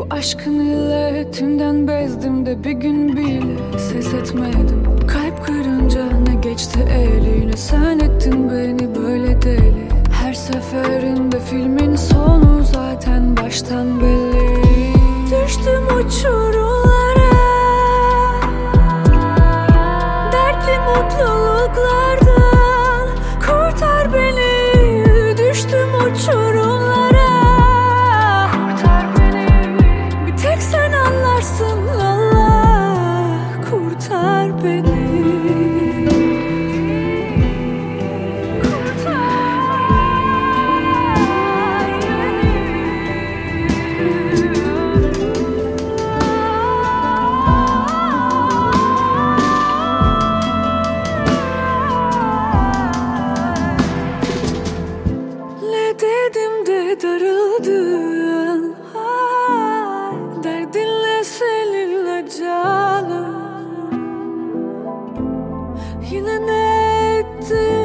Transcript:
aşkın illetinden bezdim de bir gün bile ses etmedim. Kalp kırınca ne geçti eline, sen ettin beni böyle deli. Her seferinde filmin sonu zaten baştan belli. Düştüm uçurumlara, dertli mutluluklardan kurtar beni. Düştüm uçurumlara, kurtar beni. Bir tek sen anlarsın Allah, kurtar beni. Dedim de darıldın, derdinle seninle canım. Yine ne ettin?